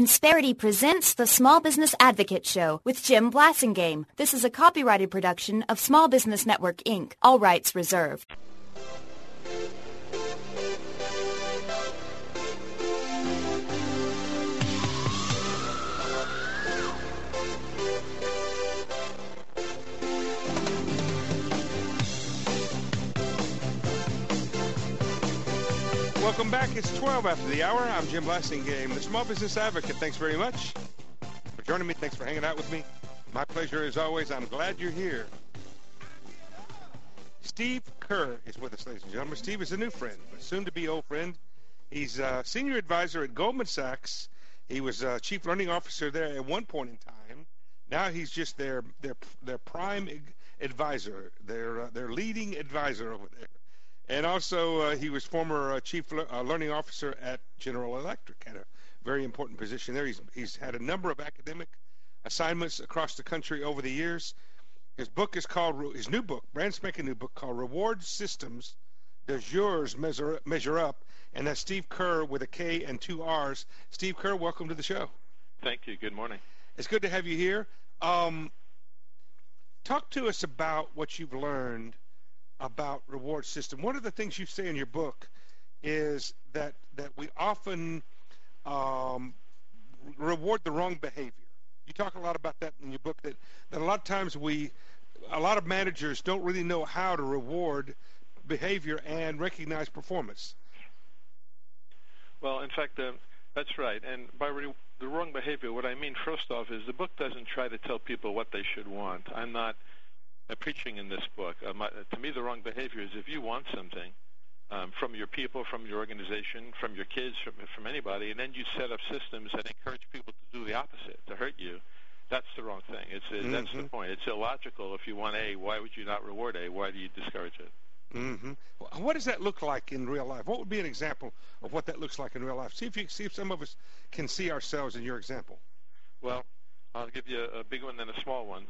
Insperity presents the Small Business Advocate Show with Jim Blasingame. This is a copyrighted production of Small Business Network, Inc., all rights reserved. Welcome back. It's 12 after the hour. I'm Jim Blasingame, the Small Business Advocate. Thanks very much for joining me. Thanks for hanging out with me. My pleasure as always. I'm glad you're here. Steve Kerr is with us, ladies and gentlemen. Steve is a new friend, a soon-to-be old friend. He's a senior advisor at Goldman Sachs. He was chief learning officer there at one point in time. Now he's just their prime advisor, their leading advisor over there. And also, he was former chief learning officer at General Electric, had a very important position there. He's had a number of academic assignments across the country over the years. His book is called, his new book, brand spanking new book called Reward Systems, Does Yours Measure Up? And that's Steve Kerr with a K and two R's. Steve Kerr, welcome to the show. Thank you. Good morning. It's good to have you here. Talk to us about what you've learned about reward system. One of the things you say in your book is that we often reward the wrong behavior. You talk a lot about that in your book, that a lot of times a lot of managers don't really know how to reward behavior and recognize performance. Well, in fact, that's right. And by the wrong behavior, what I mean first off is the book doesn't try to tell people what they should want. I'm not preaching in this book. To me, the wrong behavior is if you want something from your people, from your organization, from your kids, from anybody, and then you set up systems that encourage people to do the opposite, to hurt you, that's the wrong thing. That's the point. It's illogical. If you want A, why would you not reward A? Why do you discourage it? Mm-hmm. What does that look like in real life? What would be an example of what that looks like in real life? See if some of us can see ourselves in your example. Well, I'll give you a big one and a small one.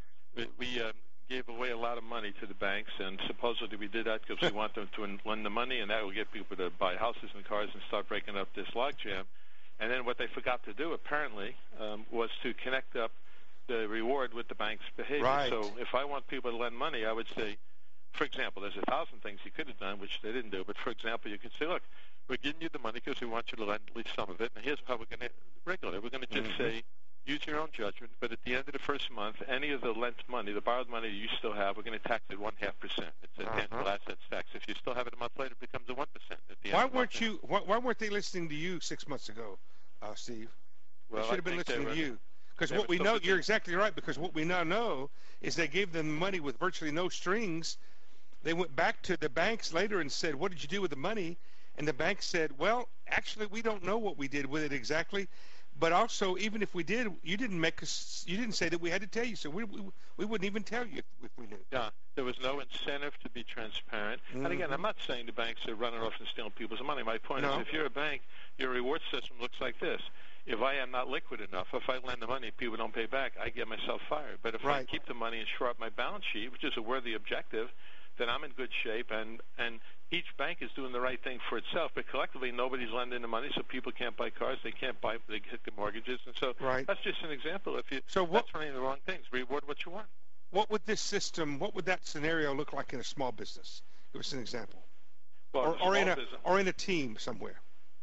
We gave away a lot of money to the banks, and supposedly we did that because we want them to lend the money, and that will get people to buy houses and cars and start breaking up this logjam. And then what they forgot to do, apparently, was to connect up the reward with the bank's behavior. Right. So if I want people to lend money, I would say, for example, there's 1,000 things you could have done, which they didn't do. But, for example, you could say, look, we're giving you the money because we want you to lend at least some of it, and here's how we're going to regulate it. We're going to just say, use your own judgment, but at the end of the first month, any of the lent money, the borrowed money you still have, we're going to tax it 0.5%. It's a tangible assets tax. If you still have it a month later, it becomes a 1%. At the end Why weren't they listening to you 6 months ago, Steve? Well, they should have been listening to you. Because what we know, you're exactly right, because what we now know is they gave them money with virtually no strings. They went back to the banks later and said, what did you do with the money? And the bank said, well, actually, we don't know what we did with it exactly. But also, even if we did, you didn't say that we had to tell you, so we wouldn't even tell you if we knew. Yeah, there was no incentive to be transparent. And again, I'm not saying the banks are running off and stealing people's money. My point is, if you're a bank, your reward system looks like this. If I am not liquid enough, if I lend the money and people don't pay back, I get myself fired. But if I keep the money and shore up my balance sheet, which is a worthy objective, then I'm in good shape, and each bank is doing the right thing for itself, but collectively nobody's lending the money, so people can't buy cars, they hit the mortgages, and so that's just an example. That's running the wrong things. Reward what you want. What would that scenario look like in a small business? Give us an example. Well, or in a team somewhere.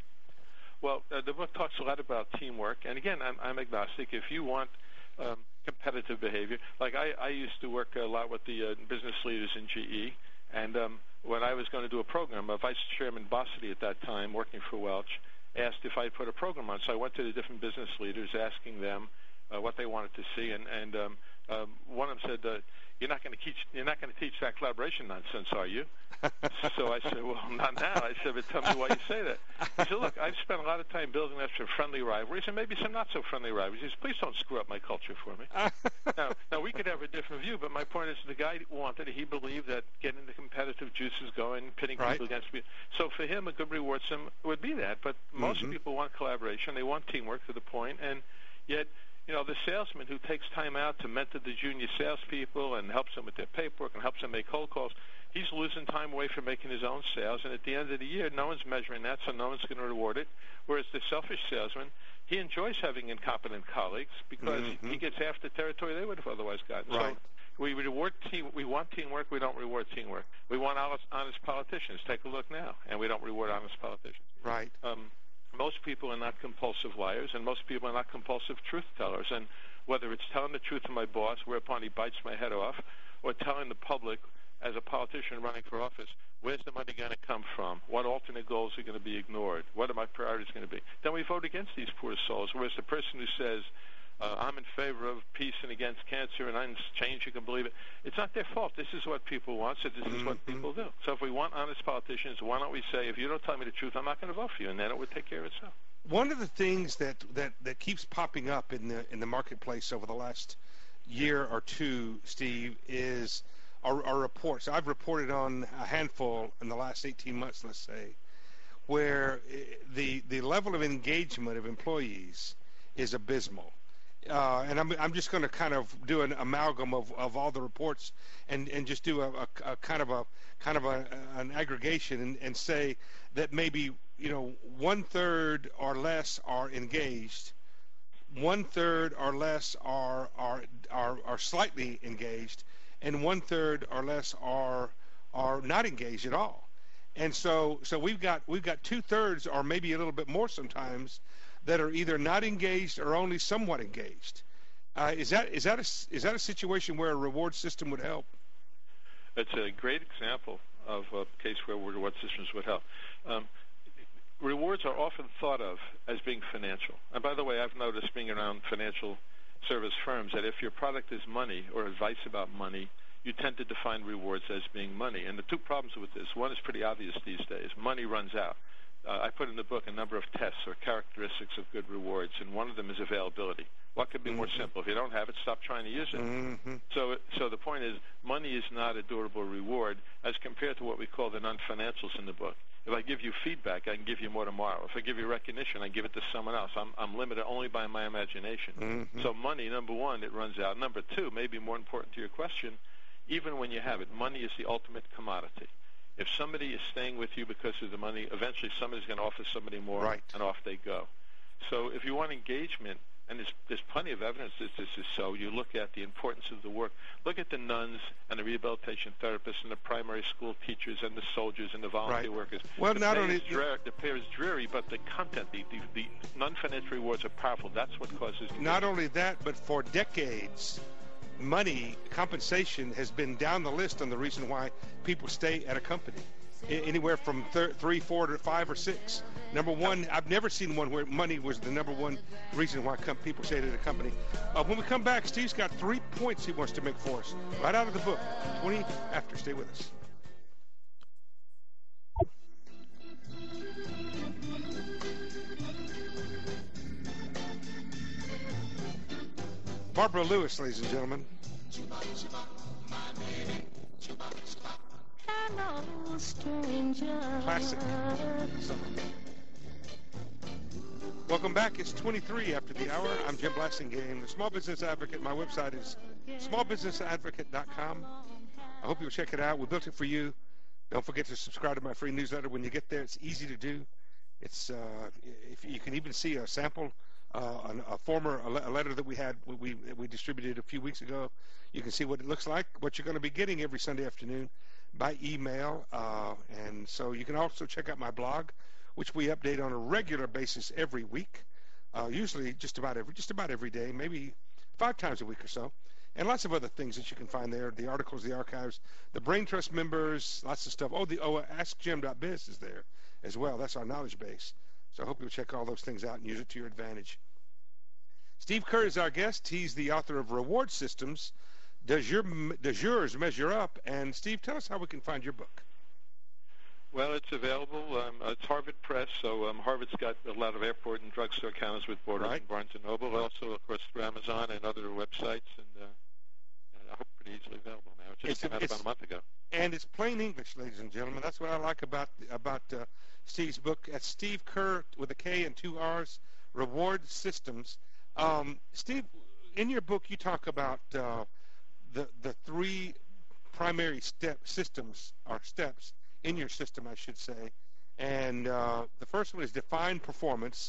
Well, the book talks a lot about teamwork, and again, I'm agnostic. If you want competitive behavior, like I used to work a lot with the business leaders in GE, and when I was going to do a program, Vice Chairman Bossity at that time, working for Welch, asked if I'd put a program on. So I went to the different business leaders, asking them what they wanted to see, and one of them said, "You're not going to teach that collaboration nonsense, are you?" So I said, "Well, not now." I said, "But tell me why you say that." He said, "Look, I've spent a lot of time building up some friendly rivalries and maybe some not so friendly rivalries. He says, please don't screw up my culture for me." Now we could have a different view, but my point is, the guy wanted it. He believed that getting the competitive juices going, pitting people against me. So for him, a good reward system would be that. But most people want collaboration. They want teamwork to the point, and yet, the salesman who takes time out to mentor the junior salespeople and helps them with their paperwork and helps them make cold calls, he's losing time away from making his one's sales. And at the end of the year, no one's measuring that, so no one's going to reward it. Whereas the selfish salesman, he enjoys having incompetent colleagues because he gets half the territory they would have otherwise gotten. Right. So we reward we want teamwork. We don't reward teamwork. We want honest politicians. Take a look now, and we don't reward honest politicians. Right. Most people are not compulsive liars, and most people are not compulsive truth tellers. And whether it's telling the truth to my boss, whereupon he bites my head off, or telling the public as a politician running for office, where's the money going to come from? What alternate goals are going to be ignored? What are my priorities going to be? Then we vote against these poor souls. Whereas the person who says, I'm in favor of peace and against cancer and I'm change, you can believe it. It's not their fault. This is what people want, so this is what people do. So if we want honest politicians, why don't we say, if you don't tell me the truth, I'm not going to vote for you, and then it would take care of itself. One of the things that keeps popping up in the marketplace over the last year or two, Steve, is our reports. I've reported on a handful in the last 18 months, let's say, where the level of engagement of employees is abysmal. And I'm just going to kind of do an amalgam of all the reports and just do a kind of an aggregation and say that maybe 1/3 or less are engaged, 1/3 or less are slightly engaged, and 1/3 or less are not engaged at all. And so we've got 2/3 or maybe a little bit more sometimes that are either not engaged or only somewhat engaged. Is that a situation where a reward system would help? It's a great example of a case where reward systems would help. Rewards are often thought of as being financial. And by the way, I've noticed being around financial service firms that if your product is money or advice about money, you tend to define rewards as being money. And the two problems with this, one is pretty obvious these days. Money runs out. I put in the book a number of tests or characteristics of good rewards, and one of them is availability. What could be more simple? If you don't have it, stop trying to use it. So the point is, money is not a durable reward as compared to what we call the non-financials in the book. If I give you feedback, I can give you more tomorrow. If I give you recognition, I give it to someone else. I'm limited only by my imagination. So money, number one, it runs out. Number two, maybe more important to your question, even when you have it, money is the ultimate commodity. If somebody is staying with you because of the money, eventually somebody's going to offer somebody more, and off they go. So if you want engagement, and there's plenty of evidence that this is so, you look at the importance of the work. Look at the nuns and the rehabilitation therapists and the primary school teachers and the soldiers and the volunteer workers. Well, not only the pay is dreary, but the content, the non-financial rewards are powerful. That's what causes. Not only that, but for decades, money compensation has been down the list on the reason why people stay at a company. Anywhere from 3, 4 to 5 or 6. Number one, I've never seen one where money was the number one reason why people stay at a company. When we come back, Steve's got 3 points he wants to make for us right out of the book. 20 after. Stay with us. Barbara Lewis, ladies and gentlemen. Hello, stranger. Classic. Welcome back. It's 23 after the hour. I'm Jim Blasingame, the Small Business Advocate. My website is smallbusinessadvocate.com. I hope you'll check it out. We built it for you. Don't forget to subscribe to my free newsletter when you get there. It's easy to do. It's if you can even see a sample, a letter that we had we distributed a few weeks ago. You can see what it looks like, what you're going to be getting every Sunday afternoon by email, and so you can also check out my blog, which we update on a regular basis every week, usually just about every day, maybe 5 times a week or so, and lots of other things that you can find there: the articles, the archives, the Brain Trust members, lots of stuff. AskJim.biz is there as well. That's our knowledge base. So I hope you'll check all those things out and use it to your advantage. Steve Kerr is our guest. He's the author of Reward Systems. Does yours measure up? And Steve, tell us how we can find your book. Well, it's available. It's Harvard Press, so Harvard's got a lot of airport and drugstore counters with Borders and Barnes & Noble. Also, of course, through Amazon and other websites, and I hope pretty easily available now. It just came out about a month ago. And it's plain English, ladies and gentlemen. That's what I like about Steve's book. That's Steve Kerr with a K and 2 R's, Reward Systems. Steve, in your book, you talk about the 3 primary steps in your system, I should say. And the first one is define performance.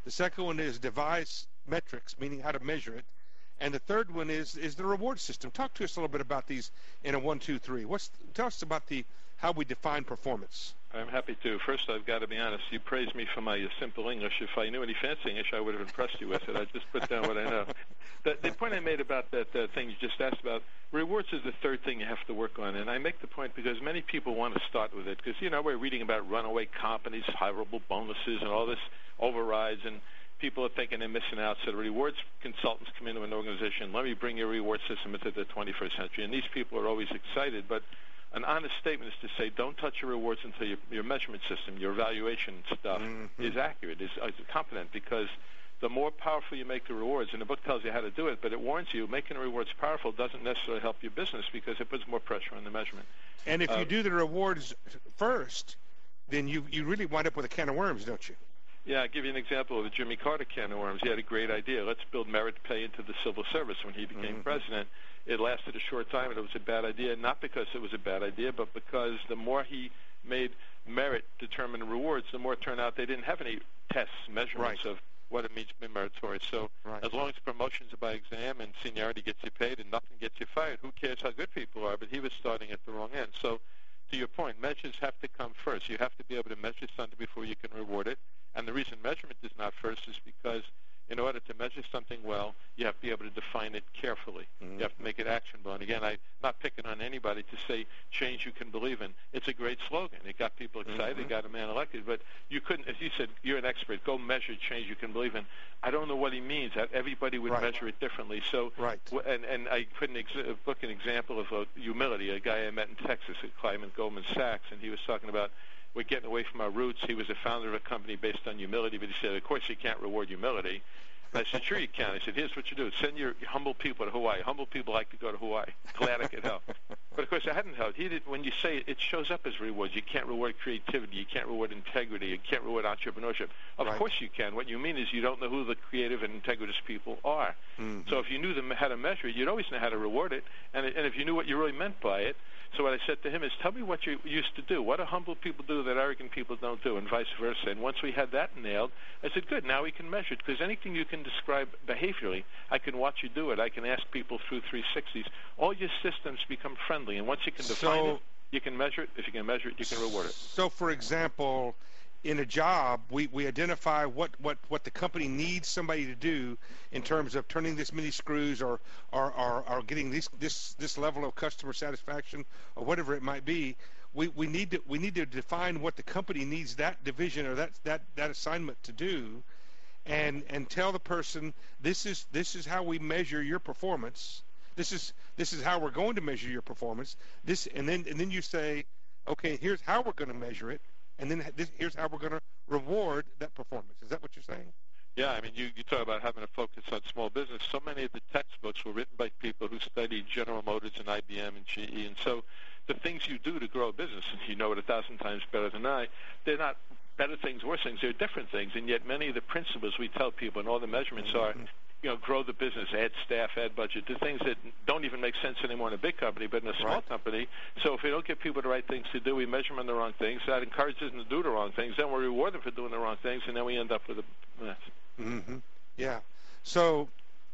The second one is devise metrics, meaning how to measure it. And the third one is the reward system. Talk to us a little bit about these in a 1, 2, 3. Tell us about how we define performance. I'm happy to. First, I've got to be honest. You praised me for my simple English. If I knew any fancy English, I would have impressed you with it. I just put down what I know. The point I made about that thing you just asked about, rewards is the third thing you have to work on. And I make the point because many people want to start with it. Because, we're reading about runaway companies, horrible bonuses, and all this overrides. And people are thinking they're missing out. So the rewards consultants come into an organization, let me bring your reward system into the 21st century. And these people are always excited. But an honest statement is to say, don't touch your rewards until your measurement system, your evaluation stuff is accurate, is competent, because the more powerful you make the rewards, and the book tells you how to do it, but it warns you, making the rewards powerful doesn't necessarily help your business because it puts more pressure on the measurement. And if you do the rewards first, then you really wind up with a can of worms, don't you? Yeah, I'll give you an example of the Jimmy Carter can of worms. He had a great idea. Let's build merit pay into the civil service when he became president. It lasted a short time, and it was a bad idea, not because it was a bad idea, but because the more he made merit determine rewards, the more it turned out they didn't have any tests, measurements of what it means to be meritorious. So as long as promotions are by exam and seniority gets you paid and nothing gets you fired, who cares how good people are? But he was starting at the wrong end. So to your point, measures have to come first. You have to be able to measure something before you can reward it. And the reason measurement is not first is because in order to measure something well, you have to be able to define it carefully. You have to make it actionable. And again, I'm not picking on anybody to say change you can believe in. It's a great slogan. It got people excited. It got a man elected. But you couldn't, as you said, you're an expert. Go measure change you can believe in. I don't know what he means. Everybody would measure it differently. So, and I put in a book an example of humility. A guy I met in Texas at Clyde Goldman Sachs, and he was talking about we're getting away from our roots. He was a founder of a company based on humility, but he said, of course, you can't reward humility. And I said, sure you can. I said, here's what you do. Send your humble people to Hawaii. Humble people like to go to Hawaii. Glad I could help. But, of course, I hadn't helped. When you say it shows up as rewards. You can't reward creativity. You can't reward integrity. You can't reward entrepreneurship. Of course you can. What you mean is you don't know who the creative and integritous people are. So if you knew how to measure it, you'd always know how to reward it. And if you knew what you really meant by it, so what I said to him is, tell me what you used to do. What do humble people do that arrogant people don't do, and vice versa? And once we had that nailed, I said, good, now we can measure it, because anything you can describe behaviorally, I can watch you do it. I can ask people through 360s. All your systems become friendly, and once you can define it, you can measure it. If you can measure it, you can reward it. So, for example, in a job, we identify what the company needs somebody to do in terms of turning this many screws or getting this level of customer satisfaction or whatever it might be. We need to define what the company needs that division or that assignment to do, and tell the person this is how we measure your performance. This is how we're going to measure your performance. And then you say, okay, here's how we're going to measure it. And then here's how we're going to reward that performance. Is that what you're saying? Yeah, I mean, you talk about having a focus on small business. So many of the textbooks were written by people who studied General Motors and IBM and GE. And so the things you do to grow a business, and you know it 1,000 times better than I, they're not better things, worse things. They're different things. And yet many of the principles we tell people and all the measurements are, grow the business, add staff, add budget, the things that don't even make sense anymore in a big company, but in a small company. So if we don't get people the right things to do, we measure them on the wrong things. That encourages them to do the wrong things. Then we reward them for doing the wrong things, and then we end up with a mess. Yeah. So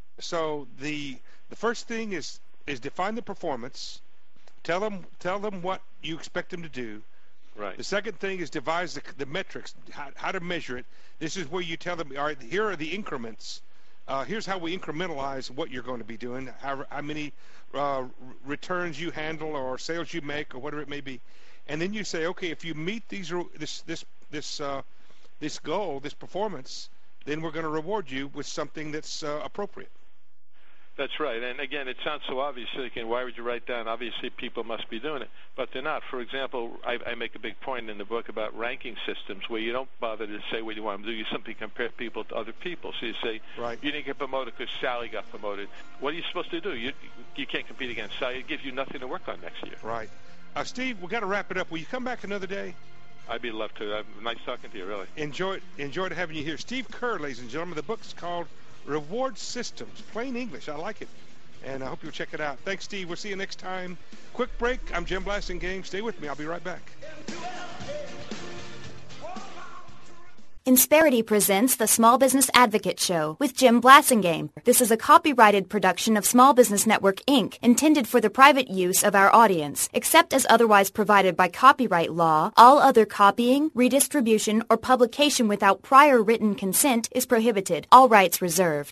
the first thing is define the performance. Tell them what you expect them to do. Right. The second thing is devise the metrics, how to measure it. This is where you tell them, all right, here are the increments. Here's how we incrementalize what you're going to be doing, how many returns you handle or sales you make or whatever it may be. And then you say, okay, if you meet this goal, this performance, then we're going to reward you with something that's appropriate. That's right. And again, it sounds so obvious. Thinking, why would you write down? Obviously, people must be doing it, but they're not. For example, I make a big point in the book about ranking systems where you don't bother to say what you want them to do. You simply compare people to other people. So you say, you didn't get promoted because Sally got promoted. What are you supposed to do? You can't compete against Sally. It gives you nothing to work on next year. Right. Steve, we've got to wrap it up. Will you come back another day? I'd be love to. Nice talking to you, really. Enjoyed having you here. Steve Kerr, ladies and gentlemen. The book's called Reward Systems, plain English. I like it, and I hope you'll check it out. Thanks, Steve. We'll see you next time. Quick break. I'm Jim Blasingame. Stay with me. I'll be right back. Insperity presents the Small Business Advocate Show with Jim Blasingame. This is a copyrighted production of Small Business Network, Inc., intended for the private use of our audience. Except as otherwise provided by copyright law, all other copying, redistribution, or publication without prior written consent is prohibited. All rights reserved.